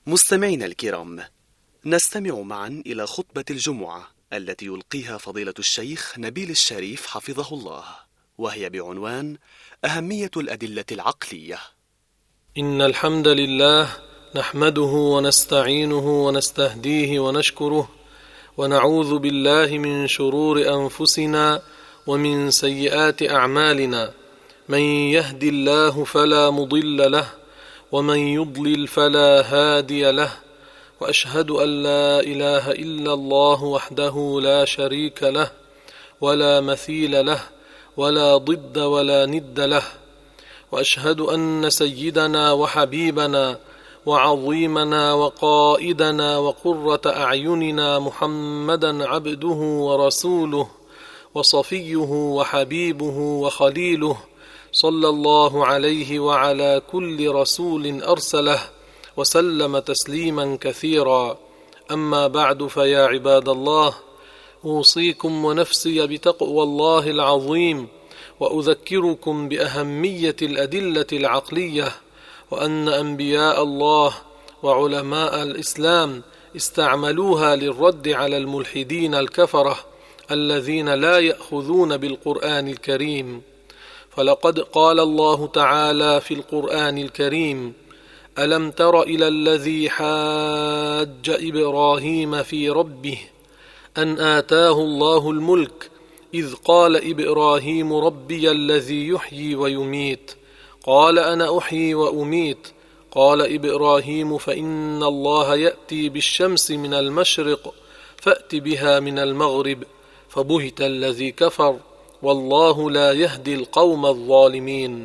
مستمعينا الكرام، نستمع معا إلى خطبة الجمعة التي يلقيها فضيلة الشيخ نبيل الشريف حفظه الله، وهي بعنوان أهمية الأدلة العقلية. إن الحمد لله نحمده ونستعينه ونستهديه ونشكره، ونعوذ بالله من شرور أنفسنا ومن سيئات أعمالنا. من يهد الله فلا مضل له، ومن يضلل فلا هادي له، وأشهد أن لا إله إلا الله وحده لا شريك له ولا مثيل له ولا ضد ولا ند له، وأشهد أن سيدنا وحبيبنا وعظيمنا وقائدنا وقرة أعيننا محمدا عبده ورسوله وصفيه وحبيبه وخليله، صلى الله عليه وعلى كل رسول أرسله وسلم تسليما كثيرا. أما بعد، فيا عباد الله، أوصيكم ونفسي بتقوى الله العظيم، وأذكركم بأهمية الأدلة العقلية، وأن أنبياء الله وعلماء الإسلام استعملوها للرد على الملحدين الكفرة الذين لا يأخذون بالقرآن الكريم. فلقد قال الله تعالى في القرآن الكريم: ألم تر إلى الذي حاج إبراهيم في ربه أن آتاه الله الملك إذ قال إبراهيم ربي الذي يحيي ويميت قال أنا أحيي وأميت قال إبراهيم فإن الله يأتي بالشمس من المشرق فأت بها من المغرب فبهت الذي كفر والله لا يهدي القوم الظالمين.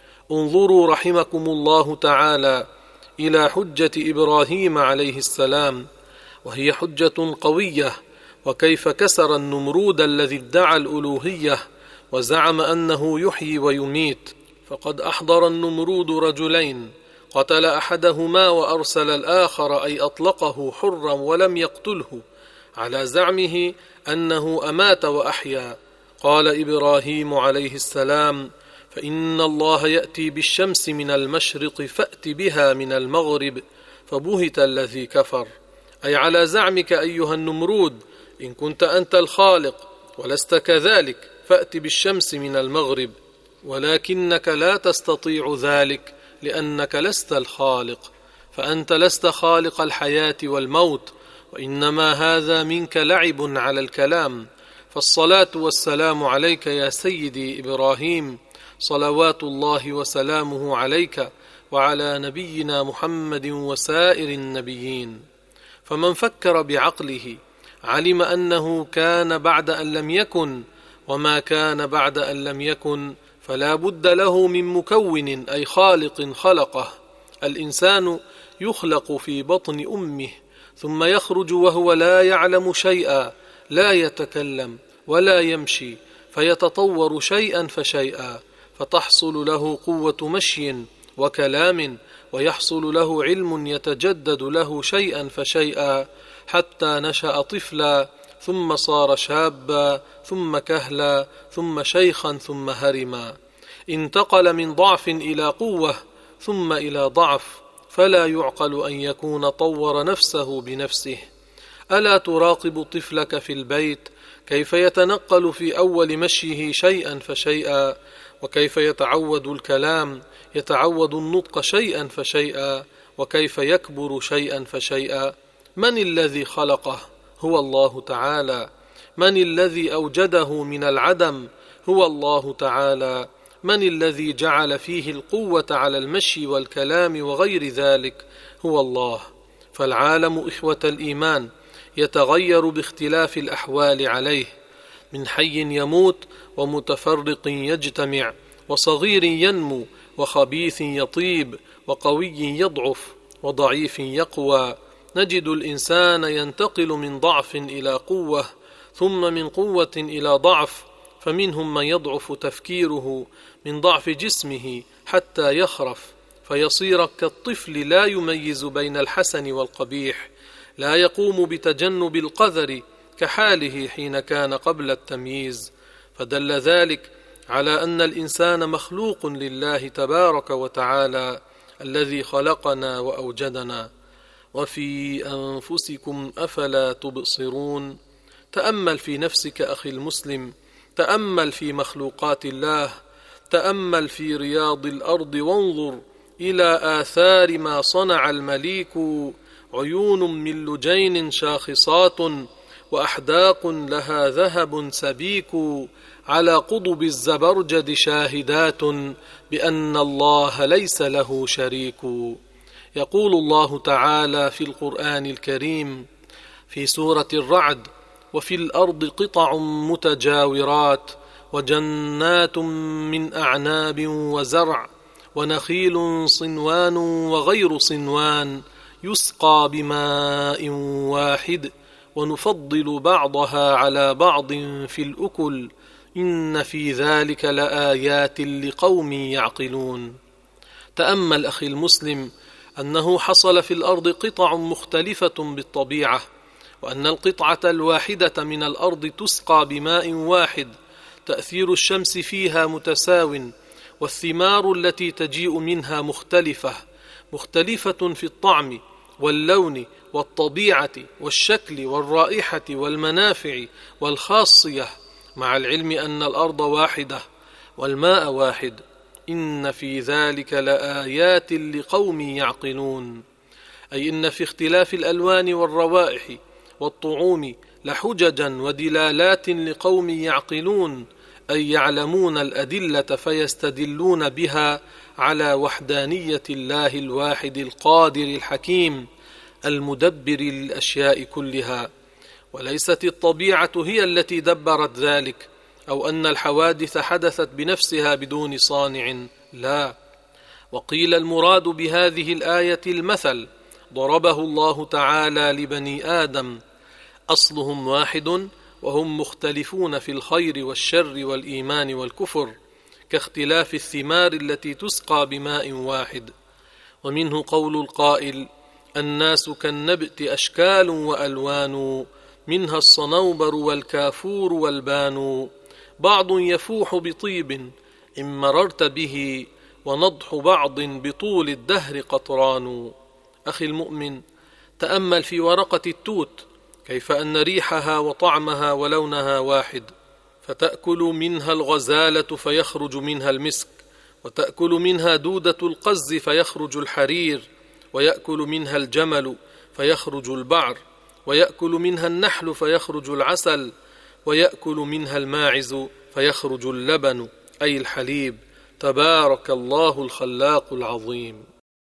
انظروا رحمكم الله تعالى إلى حجة إبراهيم عليه السلام، وهي حجة قوية، وكيف كسر النمرود الذي ادعى الألوهية وزعم أنه يحيي ويميت. فقد أحضر النمرود رجلين، قتل أحدهما وأرسل الآخر، أي أطلقه حرا ولم يقتله، على زعمه أنه أمات وأحيا. قال إبراهيم عليه السلام: فإن الله يأتي بالشمس من المشرق فأت بها من المغرب فبهت الذي كفر، أي على زعمك أيها النمرود إن كنت أنت الخالق ولست كذلك فأت بالشمس من المغرب، ولكنك لا تستطيع ذلك لأنك لست الخالق، فأنت لست خالق الحياة والموت، وإنما هذا منك لعب على الكلام. فالصلاة والسلام عليك يا سيدي إبراهيم، صلوات الله وسلامه عليك وعلى نبينا محمد وسائر النبيين. فمن فكر بعقله علم أنه كان بعد أن لم يكن، وما كان بعد أن لم يكن فلا بد له من مكون، أي خالق خلقه. الإنسان يخلق في بطن أمه ثم يخرج وهو لا يعلم شيئا، لا يتكلم ولا يمشي، فيتطور شيئا فشيئا، فتحصل له قوة مشي وكلام، ويحصل له علم يتجدد له شيئا فشيئا، حتى نشأ طفلا، ثم صار شابا، ثم كهلا، ثم شيخا، ثم هرما. انتقل من ضعف إلى قوة ثم إلى ضعف، فلا يعقل أن يكون طور نفسه بنفسه. ألا تراقب طفلك في البيت كيف يتنقل في أول مشيه شيئا فشيئا، وكيف يتعود الكلام، يتعود النطق شيئا فشيئا، وكيف يكبر شيئا فشيئا. من الذي خلقه؟ هو الله تعالى. من الذي أوجده من العدم؟ هو الله تعالى. من الذي جعل فيه القوة على المشي والكلام وغير ذلك؟ هو الله. فالعالم إخوة الإيمان يتغير باختلاف الأحوال عليه، من حي يموت، ومتفرق يجتمع، وصغير ينمو، وخبيث يطيب، وقوي يضعف، وضعيف يقوى. نجد الإنسان ينتقل من ضعف إلى قوة، ثم من قوة إلى ضعف، فمنهم من يضعف تفكيره من ضعف جسمه حتى يخرف فيصير كالطفل لا يميز بين الحسن والقبيح، لا يقوم بتجنب القذر كحاله حين كان قبل التمييز. فدل ذلك على أن الإنسان مخلوق لله تبارك وتعالى الذي خلقنا وأوجدنا. وفي أنفسكم أفلا تبصرون. تأمل في نفسك أخي المسلم، تأمل في مخلوقات الله، تأمل في رياض الأرض وانظر إلى آثار ما صنع المليك، عيون من لجين شاخصات وأحداق لها ذهب سبيك، على قضب الزبرجد شاهدات بأن الله ليس له شريك. يقول الله تعالى في القرآن الكريم في سورة الرعد: وفي الأرض قطع متجاورات وجنات من أعناب وزرع ونخيل صنوان وغير صنوان يسقى بماء واحد ونفضل بعضها على بعض في الأكل إن في ذلك لآيات لقوم يعقلون. تأمل أخي المسلم أنه حصل في الأرض قطع مختلفة بالطبيعة، وأن القطعة الواحدة من الأرض تسقى بماء واحد، تأثير الشمس فيها متساو، والثمار التي تجيء منها مختلفة في الطعم واللون والطبيعة والشكل والرائحة والمنافع والخاصية، مع العلم أن الأرض واحدة والماء واحد. إن في ذلك لآيات لقوم يعقلون، أي إن في اختلاف الألوان والروائح والطعوم لحججا ودلالات لقوم يعقلون، أي يعلمون الأدلة فيستدلون بها على وحدانية الله الواحد القادر الحكيم المدبر للأشياء كلها. وليست الطبيعة هي التي دبرت ذلك، أو أن الحوادث حدثت بنفسها بدون صانع، لا. وقيل المراد بهذه الآية المثل ضربه الله تعالى لبني آدم، أصلهم واحد وهم مختلفون في الخير والشر والإيمان والكفر، كاختلاف الثمار التي تسقى بماء واحد. ومنه قول القائل: الناس كالنبت أشكال وألوان، منها الصنوبر والكافور والبان، بعض يفوح بطيب إن مررت به، ونضح بعض بطول الدهر قطران. أخي المؤمن، تأمل في ورقة التوت كيف أن ريحها وطعمها ولونها واحد، فتأكل منها الغزالة فيخرج منها المسك، وتأكل منها دودة القز فيخرج الحرير، ويأكل منها الجمل فيخرج البعر، ويأكل منها النحل فيخرج العسل، ويأكل منها الماعز فيخرج اللبن أي الحليب. تبارك الله الخلاق العظيم.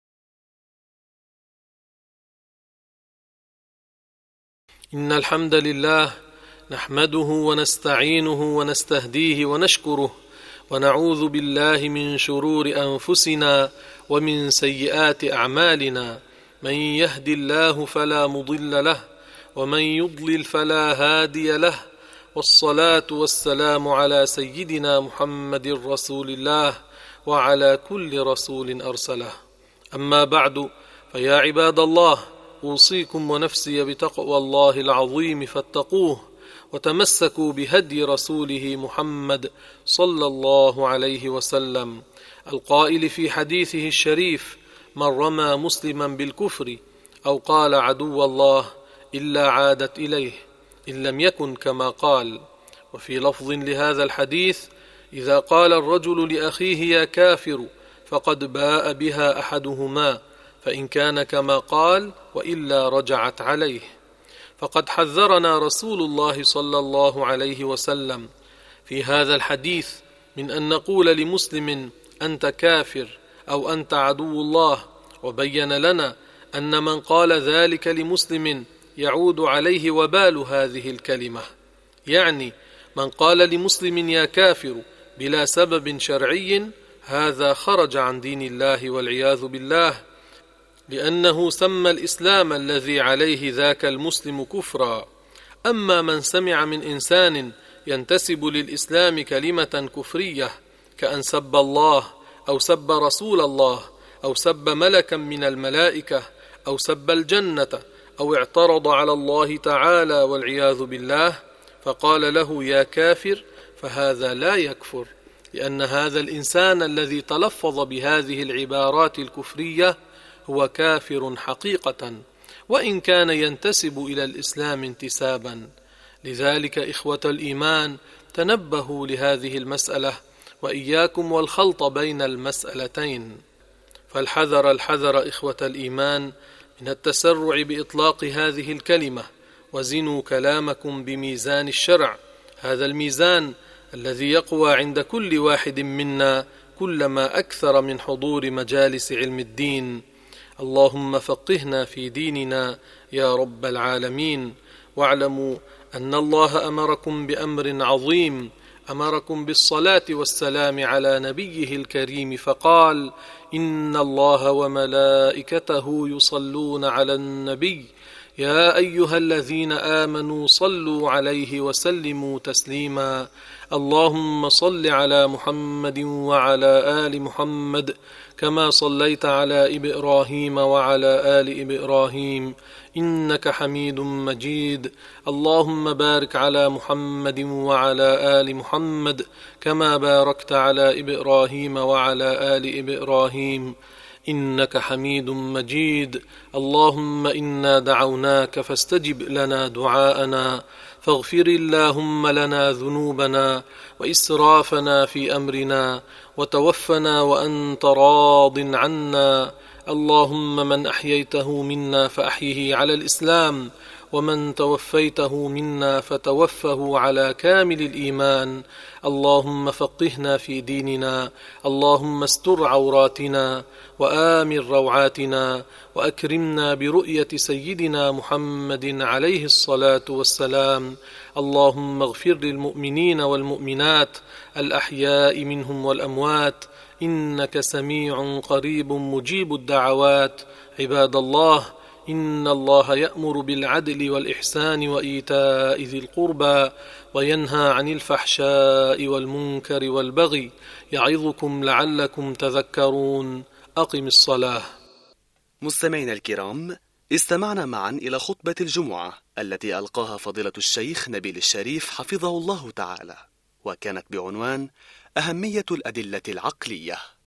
إن الحمد لله نحمده ونستعينه ونستهديه ونشكره، ونعوذ بالله من شرور أنفسنا ومن سيئات أعمالنا، من يهد الله فلا مضل له، ومن يضلل فلا هادي له، والصلاة والسلام على سيدنا محمد رسول الله وعلى كل رسول أرسله. أما بعد، فيا عباد الله، أوصيكم ونفسي بتقوى الله العظيم فاتقوه، وتمسكوا بهدي رسوله محمد صلى الله عليه وسلم، القائل في حديثه الشريف: من رمى مسلما بالكفر أو قال عدو الله إلا عادت إليه، إن لم يكن كما قال. وفي لفظ لهذا الحديث: إذا قال الرجل لأخيه يا كافر فقد باء بها أحدهما، فإن كان كما قال وإلا رجعت عليه. فقد حذرنا رسول الله صلى الله عليه وسلم في هذا الحديث من أن نقول لمسلم أنت كافر أو أنت عدو الله، وبين لنا أن من قال ذلك لمسلم يعود عليه وبال هذه الكلمة، يعني من قال لمسلم يا كافر بلا سبب شرعي، هذا خرج عن دين الله والعياذ بالله، لأنه سمى الإسلام الذي عليه ذاك المسلم كفرا. أما من سمع من إنسان ينتسب للإسلام كلمة كفرية، كأن سب الله أو سب رسول الله أو سب ملكا من الملائكة أو سب الجنة أو اعترض على الله تعالى والعياذ بالله، فقال له يا كافر، فهذا لا يكفر، لأن هذا الإنسان الذي تلفظ بهذه العبارات الكفرية هو كافر حقيقة، وإن كان ينتسب إلى الإسلام انتسابا. لذلك إخوة الإيمان تنبهوا لهذه المسألة، وإياكم والخلط بين المسألتين. فالحذر الحذر إخوة الإيمان من التسرع بإطلاق هذه الكلمة، وزنوا كلامكم بميزان الشرع، هذا الميزان الذي يقوى عند كل واحد منا كلما أكثر من حضور مجالس علم الدين. اللهم فقهنا في ديننا يا رب العالمين. واعلموا أن الله أمركم بأمر عظيم، أمركم بالصلاة والسلام على نبيه الكريم، فقال: إن الله وملائكته يصلون على النبي يا أيها الذين آمنوا صلوا عليه وسلموا تسليما. اللهم صل على محمد وعلى آل محمد كما صليت على إبراهيم وعلى آل إبراهيم إنك حميد مجيد. اللهم بارك على محمد وعلى آل محمد كما باركت على إبراهيم وعلى آل إبراهيم إنك حميد مجيد. اللهم إنا دعوناك فاستجب لنا دعاءنا، فاغفر اللهم لنا ذنوبنا وإسرافنا في أمرنا، وتوفنا وأنت راض عنا. اللهم من أحييته منا فأحيه على الإسلام، ومن توفيته منا فتوفه على كامل الإيمان. اللهم فقهنا في ديننا، اللهم استر عوراتنا وآمن روعاتنا، وأكرمنا برؤية سيدنا محمد عليه الصلاة والسلام. اللهم اغفر للمؤمنين والمؤمنات الأحياء منهم والأموات، إنك سميع قريب مجيب الدعوات. عباد الله، إن الله يأمر بالعدل والإحسان وإيتاء ذي القربى، وينهى عن الفحشاء والمنكر والبغي، يعظكم لعلكم تذكرون. أقم الصلاة. مستمعينا الكرام، استمعنا معا إلى خطبة الجمعة التي ألقاها فضيلة الشيخ نبيل الشريف حفظه الله تعالى، وكانت بعنوان أهمية الأدلة العقلية.